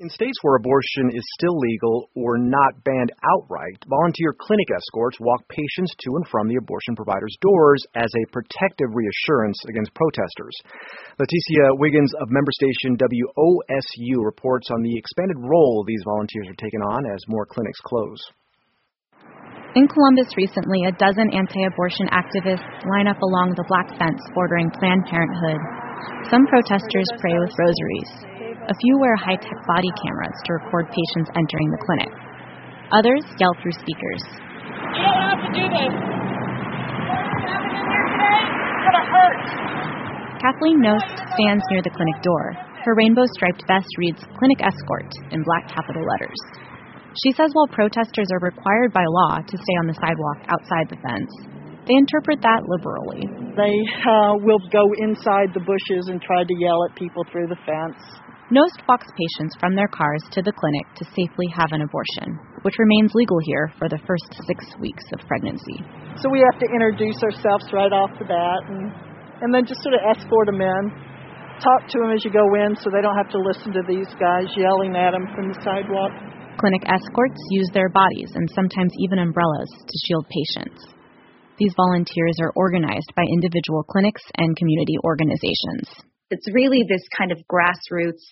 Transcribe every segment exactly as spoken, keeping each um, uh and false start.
In states where abortion is still legal or not banned outright, volunteer clinic escorts walk patients to and from the abortion providers' doors as a protective reassurance against protesters. Leticia Wiggins of member station W O S U reports on the expanded role these volunteers are taking on as more clinics close. In Columbus recently, a dozen anti-abortion activists line up along the black fence bordering Planned Parenthood. Some protesters pray with rosaries. A few wear high-tech body cameras to record patients entering the clinic. Others yell through speakers. You don't have to do this. What's happening here today? It's gonna hurt. Kathleen Nost stands near the clinic door. Her rainbow-striped vest reads Clinic Escort in black capital letters. She says while protesters are required by law to stay on the sidewalk outside the fence, they interpret that liberally. They uh, will go inside the bushes and try to yell at people through the fence. Nost walks patients from their cars to the clinic to safely have an abortion, which remains legal here for the first six weeks of pregnancy. So we have to introduce ourselves right off the bat and, and then just sort of escort them in. Talk to them as you go in so they don't have to listen to these guys yelling at them from the sidewalk. Clinic escorts use their bodies and sometimes even umbrellas to shield patients. These volunteers are organized by individual clinics and community organizations. It's really this kind of grassroots,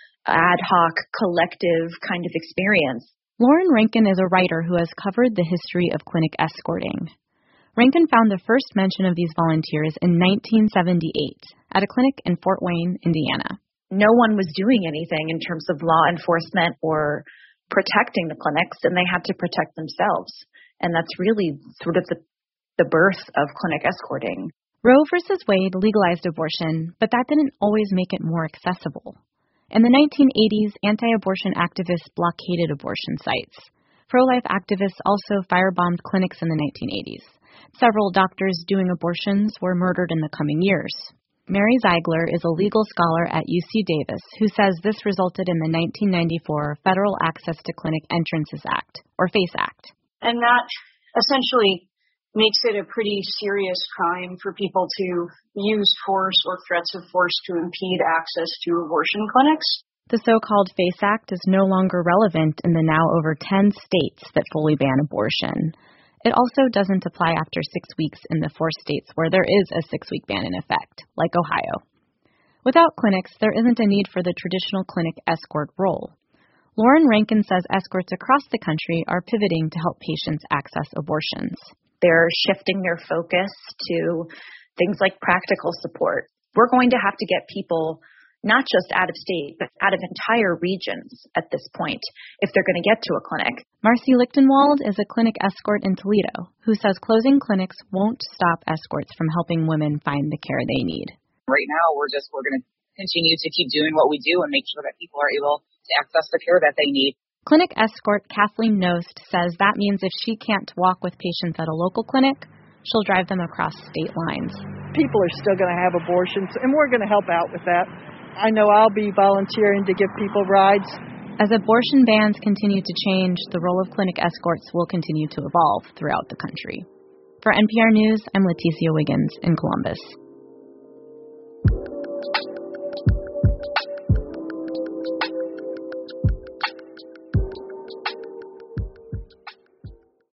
ad hoc, collective kind of experience. Lauren Rankin is a writer who has covered the history of clinic escorting. Rankin found the first mention of these volunteers in nineteen seventy-eight at a clinic in Fort Wayne, Indiana. No one was doing anything in terms of law enforcement or protecting the clinics, and they had to protect themselves. And that's really sort of the, the birth of clinic escorting. Roe versus Wade legalized abortion, but that didn't always make it more accessible. In the nineteen eighties, anti-abortion activists blockaded abortion sites. Pro-life activists also firebombed clinics in the nineteen eighties. Several doctors doing abortions were murdered in the coming years. Mary Ziegler is a legal scholar at U C Davis who says this resulted in the nineteen ninety-four Federal Access to Clinic Entrances Act, or FACE Act. And that essentially makes it a pretty serious crime for people to use force or threats of force to impede access to abortion clinics. The so-called FACE Act is no longer relevant in the now over ten states that fully ban abortion. It also doesn't apply after six weeks in the four states where there is a six-week ban in effect, like Ohio. Without clinics, there isn't a need for the traditional clinic escort role. Lauren Rankin says escorts across the country are pivoting to help patients access abortions. They're shifting their focus to things like practical support. We're going to have to get people not just out of state, but out of entire regions at this point if they're going to get to a clinic. Marcy Lichtenwald is a clinic escort in Toledo who says closing clinics won't stop escorts from helping women find the care they need. Right now, we're just we're going to continue to keep doing what we do and make sure that people are able to access the care that they need. Clinic escort Kathleen Nost says that means if she can't walk with patients at a local clinic, she'll drive them across state lines. People are still going to have abortions, and we're going to help out with that. I know I'll be volunteering to give people rides. As abortion bans continue to change, the role of clinic escorts will continue to evolve throughout the country. For N P R News, I'm Leticia Wiggins in Columbus.